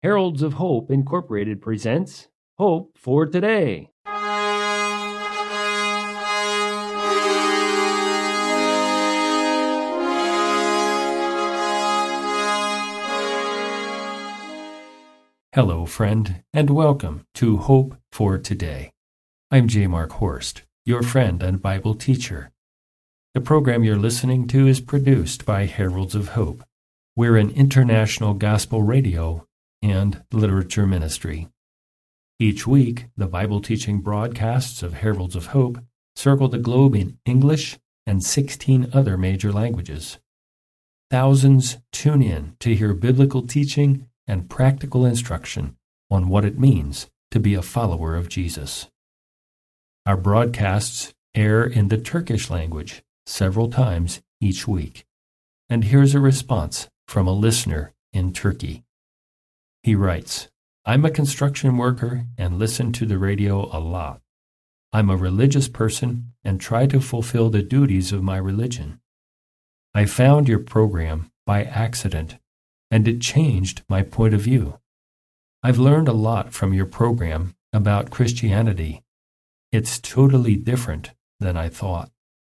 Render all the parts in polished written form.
Heralds of Hope Incorporated presents Hope for Today. Hello, friend, and welcome to Hope for Today. I'm J. Mark Horst, your friend and Bible teacher. The program you're listening to is produced by Heralds of Hope. We're an international gospel radio and literature ministry. Each week, the Bible teaching broadcasts of Heralds of Hope circle the globe in English and 16 other major languages. Thousands tune in to hear biblical teaching and practical instruction on what it means to be a follower of Jesus. Our broadcasts air in the Turkish language several times each week. And here's a response from a listener in Turkey. He writes, I'm a construction worker and listen to the radio a lot. I'm a religious person and try to fulfill the duties of my religion. I found your program by accident, and it changed my point of view. I've learned a lot from your program about Christianity. It's totally different than I thought.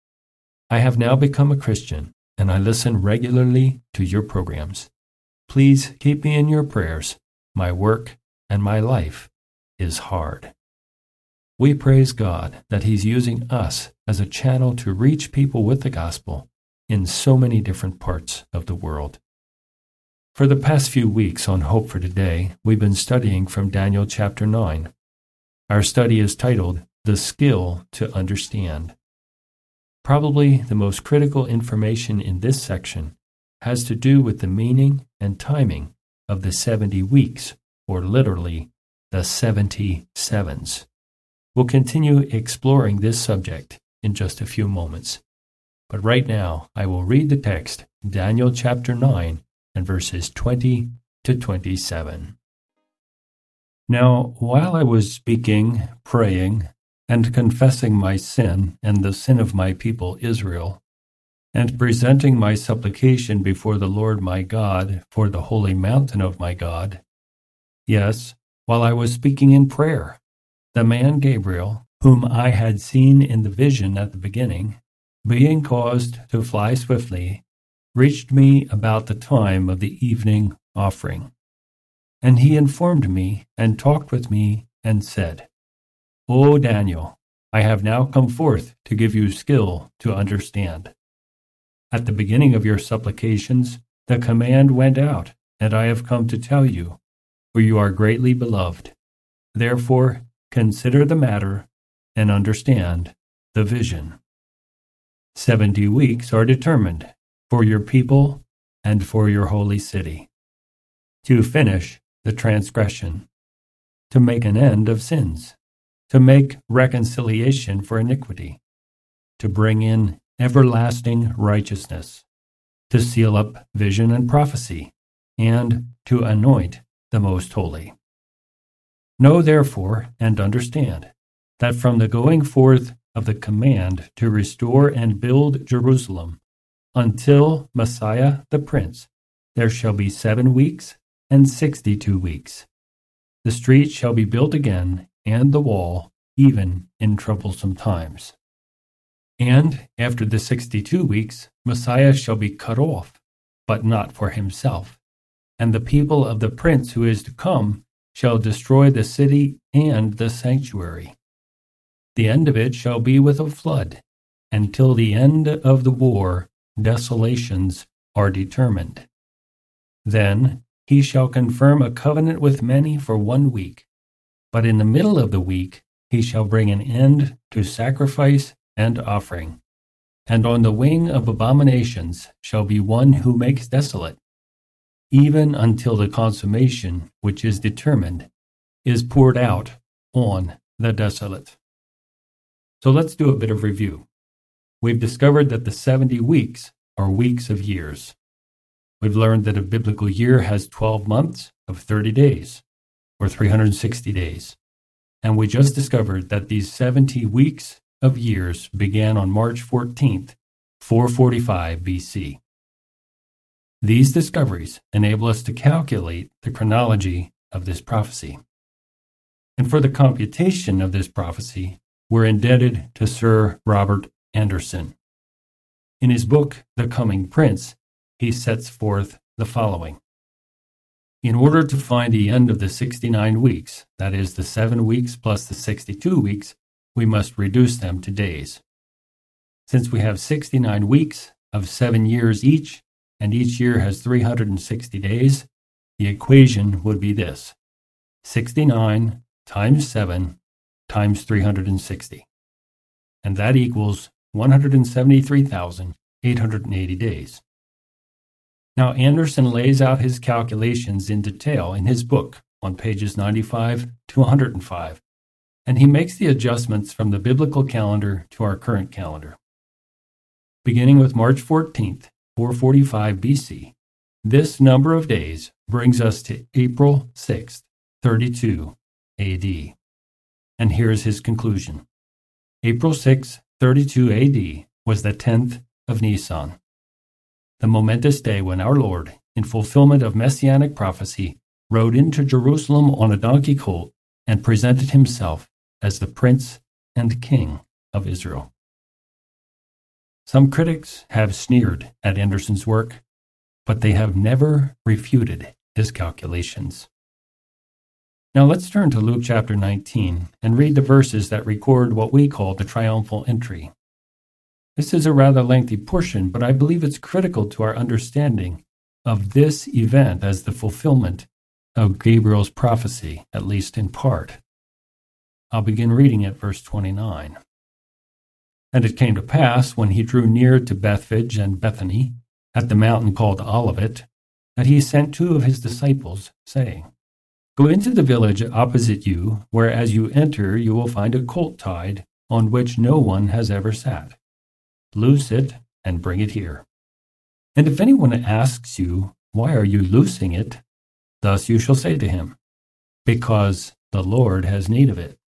I have now become a Christian, and I listen regularly to your programs. Please keep me in your prayers. My work and my life is hard. We praise God that He's using us as a channel to reach people with the gospel in so many different parts of the world. For the past few weeks on Hope for Today, we've been studying from Daniel chapter 9. Our study is titled, The Skill to Understand. Probably the most critical information in this section has to do with the meaning and timing of the 70 weeks, or literally, the 70 sevens. We'll continue exploring this subject in just a few moments. But right now, I will read the text, Daniel chapter 9, and verses 20 to 27. Now, while I was speaking, praying, and confessing my sin and the sin of my people Israel, and presenting my supplication before the Lord my God for the holy mountain of my God. Yes, while I was speaking in prayer, the man Gabriel, whom I had seen in the vision at the beginning, being caused to fly swiftly, reached me about the time of the evening offering. And he informed me and talked with me and said, O Daniel, I have now come forth to give you skill to understand. At the beginning of your supplications, the command went out, and I have come to tell you, for you are greatly beloved. Therefore, consider the matter and understand the vision. 70 weeks are determined for your people and for your holy city, to finish the transgression, to make an end of sins, to make reconciliation for iniquity, to bring in everlasting righteousness, to seal up vision and prophecy, and to anoint the most holy. Know therefore and understand that from the going forth of the command to restore and build Jerusalem until Messiah the Prince, there shall be 7 weeks and 62 weeks. The street shall be built again, and the wall, even in troublesome times. And after the 62 weeks, Messiah shall be cut off, but not for himself. And the people of the prince who is to come shall destroy the city and the sanctuary. The end of it shall be with a flood, and till the end of the war desolations are determined. Then he shall confirm a covenant with many for 1 week, but in the middle of the week he shall bring an end to sacrifice and offering. And on the wing of abominations shall be one who makes desolate, even until the consummation which is determined is poured out on the desolate. So let's do a bit of review. We've discovered that the 70 weeks are weeks of years. We've learned that a biblical year has 12 months of 30 days, or 360 days. And we just discovered that these 70 weeks of years began on March 14th, 445 BC. These discoveries enable us to calculate the chronology of this prophecy. And for the computation of this prophecy, we're indebted to Sir Robert Anderson. In his book, The Coming Prince, he sets forth the following. In order to find the end of the 69 weeks, that is, the 7 weeks plus the 62 weeks, we must reduce them to days. Since we have 69 weeks of 7 years each, and each year has 360 days, the equation would be this: 69 times 7 times 360. And that equals 173,880 days. Now, Anderson lays out his calculations in detail in his book on pages 95 to 105, and he makes the adjustments from the biblical calendar to our current calendar. Beginning with March 14th, 445 BC, this number of days brings us to April 6th, 32 AD. And here's his conclusion. April 6, 32 AD was the 10th of Nisan, the momentous day when our Lord, in fulfillment of messianic prophecy, rode into Jerusalem on a donkey colt and presented himself as the Prince and King of Israel. Some critics have sneered at Anderson's work, but they have never refuted his calculations. Now let's turn to Luke chapter 19 and read the verses that record what we call the triumphal entry. This is a rather lengthy portion, but I believe it's critical to our understanding of this event as the fulfillment of Gabriel's prophecy, at least in part. I'll begin reading at verse 29. And it came to pass, when he drew near to Bethphage and Bethany, at the mountain called Olivet, that he sent 2 of his disciples, saying, Go into the village opposite you, where as you enter you will find a colt tied, on which no one has ever sat. Loose it, and bring it here. And if anyone asks you, Why are you loosing it? Thus you shall say to him, Because the Lord has need of it.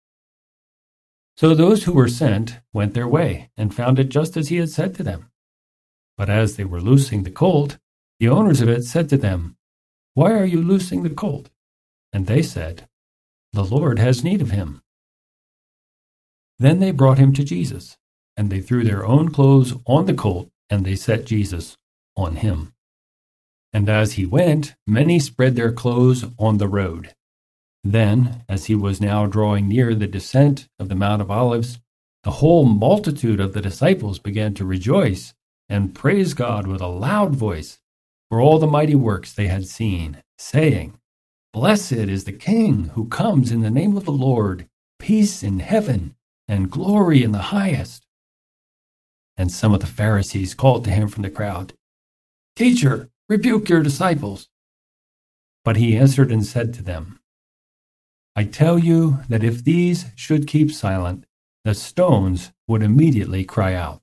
So those who were sent went their way, and found it just as he had said to them. But as they were loosing the colt, the owners of it said to them, Why are you loosing the colt? And they said, The Lord has need of him. Then they brought him to Jesus, and they threw their own clothes on the colt, and they set Jesus on him. And as he went, many spread their clothes on the road. Then, as he was now drawing near the descent of the Mount of Olives, the whole multitude of the disciples began to rejoice and praise God with a loud voice for all the mighty works they had seen, saying, Blessed is the King who comes in the name of the Lord, peace in heaven and glory in the highest. And some of the Pharisees called to him from the crowd, Teacher, rebuke your disciples. But he answered and said to them, I tell you that if these should keep silent, the stones would immediately cry out.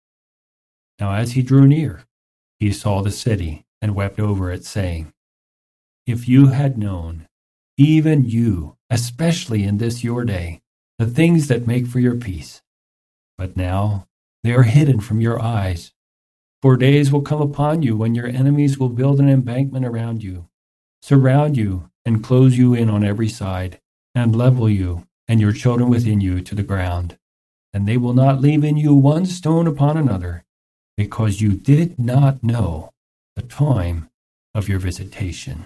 Now as he drew near, he saw the city and wept over it, saying, If you had known, even you, especially in this your day, the things that make for your peace, but now they are hidden from your eyes. For days will come upon you when your enemies will build an embankment around you, surround you, and close you in on every side, and level you and your children within you to the ground. And they will not leave in you one stone upon another, because you did not know the time of your visitation.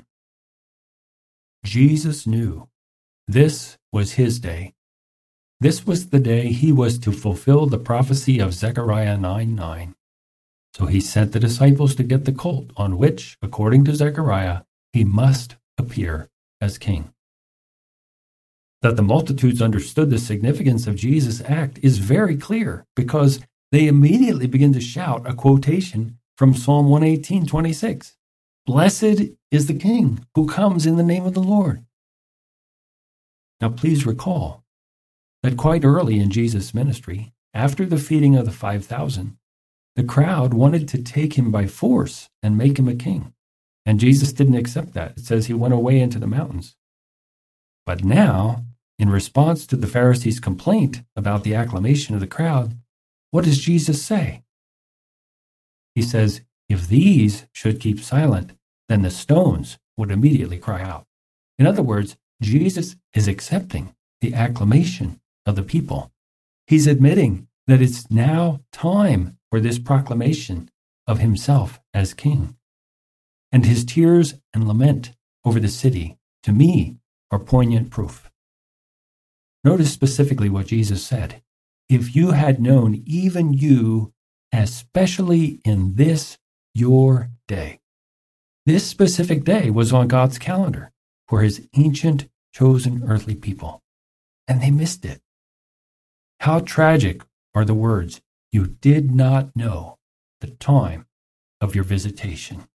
Jesus knew this was his day. This was the day he was to fulfill the prophecy of Zechariah 9:9. So he sent the disciples to get the colt on which, according to Zechariah, he must appear as king. That the multitudes understood the significance of Jesus' act is very clear, because they immediately begin to shout a quotation from Psalm 118:26. Blessed is the King who comes in the name of the Lord. Now please recall that quite early in Jesus' ministry, after the feeding of the 5,000, the crowd wanted to take him by force and make him a king. And Jesus didn't accept that. It says he went away into the mountains. But now, in response to the Pharisees' complaint about the acclamation of the crowd, what does Jesus say? He says, if these should keep silent, then the stones would immediately cry out. In other words, Jesus is accepting the acclamation of the people. He's admitting that it's now time for this proclamation of himself as king. And his tears and lament over the city, to me, are poignant proof. Notice specifically what Jesus said. If you had known, even you, especially in this your day. This specific day was on God's calendar for his ancient, chosen earthly people, and they missed it. How tragic are the words, you did not know the time of your visitation.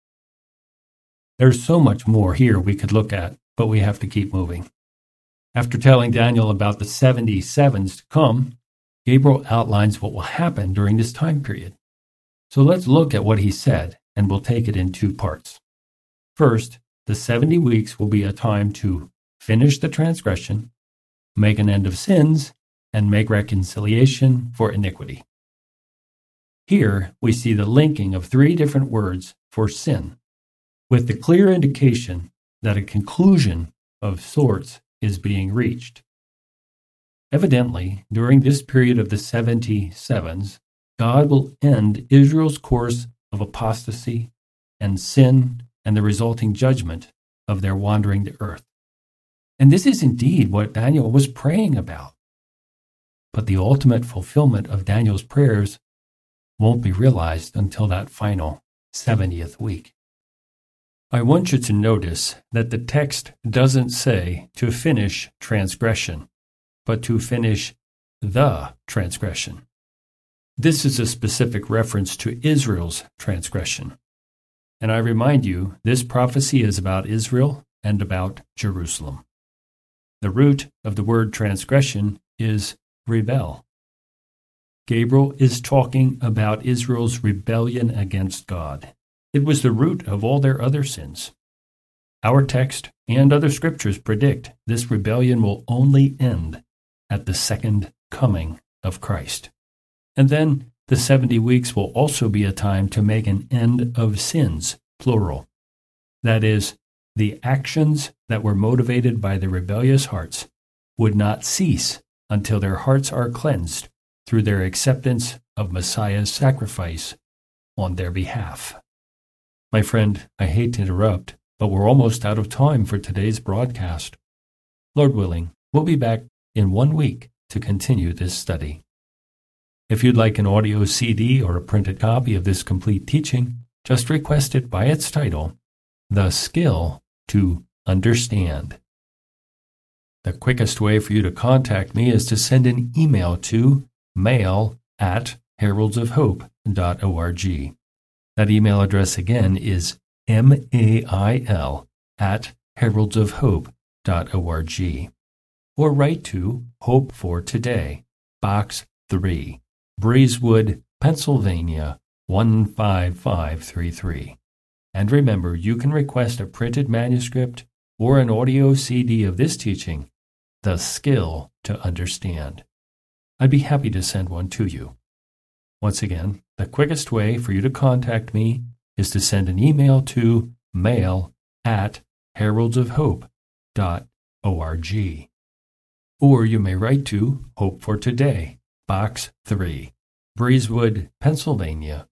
There's so much more here we could look at, but we have to keep moving. After telling Daniel about the 70 sevens to come, Gabriel outlines what will happen during this time period. So let's look at what he said, and we'll take it in two parts. First, the 70 weeks will be a time to finish the transgression, make an end of sins, and make reconciliation for iniquity. Here we see the linking of three different words for sin, with the clear indication that a conclusion of sorts is being reached. Evidently, during this period of the 70 sevens, God will end Israel's course of apostasy and sin and the resulting judgment of their wandering the earth. And this is indeed what Daniel was praying about. But the ultimate fulfillment of Daniel's prayers won't be realized until that final 70th week. I want you to notice that the text doesn't say to finish transgression, but to finish the transgression. This is a specific reference to Israel's transgression. And I remind you, this prophecy is about Israel and about Jerusalem. The root of the word transgression is rebel. Gabriel is talking about Israel's rebellion against God. It was the root of all their other sins. Our text and other scriptures predict this rebellion will only end at the second coming of Christ. And then the 70 weeks will also be a time to make an end of sins, plural. That is, the actions that were motivated by the rebellious hearts would not cease until their hearts are cleansed through their acceptance of Messiah's sacrifice on their behalf. My friend, I hate to interrupt, but we're almost out of time for today's broadcast. Lord willing, we'll be back in 1 week to continue this study. If you'd like an audio CD or a printed copy of this complete teaching, just request it by its title, The Skill to Understand. The quickest way for you to contact me is to send an email to mail@heraldsofhope.org. That email address again is mail@heraldsofhope.org. Or write to Hope for Today, Box 3, Breezewood, Pennsylvania 15533. And remember, you can request a printed manuscript or an audio CD of this teaching, The Skill to Understand. I'd be happy to send one to you. Once again, the quickest way for you to contact me is to send an email to mail@heraldsofhope.org. Or you may write to Hope for Today, Box 3, Breezewood, Pennsylvania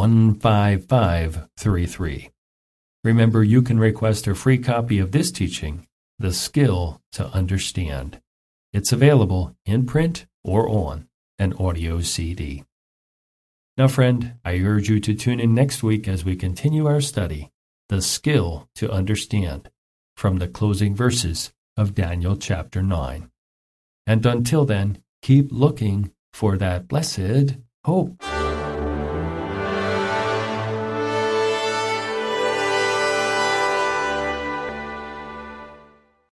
15533. Remember, you can request a free copy of this teaching, The Skill to Understand. It's available in print or on an audio CD. Now, friend, I urge you to tune in next week as we continue our study, The Skill to Understand, from the closing verses of Daniel chapter 9. And until then, keep looking for that blessed hope.